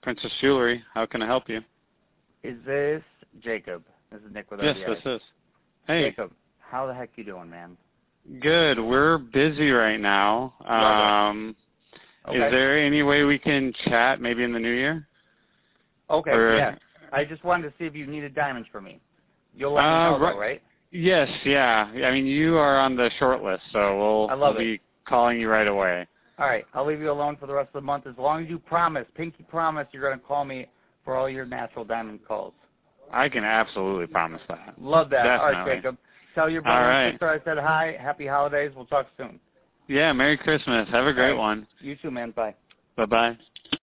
Princess Jewelry. How can I help you? Is this Jacob? This is Nick with Yes, RBI. this is. Hey. Jacob, how the heck you doing, man? Good. We're busy right now. Okay. Is there any way we can chat maybe in the new year? Okay, yeah. I just wanted to see if you needed diamonds for me. You'll let me know, though, right? Yes, yeah. I mean, you are on the short list, so we'll be calling you right away. All right. I'll leave you alone for the rest of the month as long as you promise, pinky promise, you're going to call me for all your natural diamond calls. I can absolutely promise that. Love that. Definitely. All right, Jacob. Tell your brother and sister I said hi. Happy holidays. We'll talk soon. Yeah, Merry Christmas. Have a great one. You too, man. Bye. Bye-bye.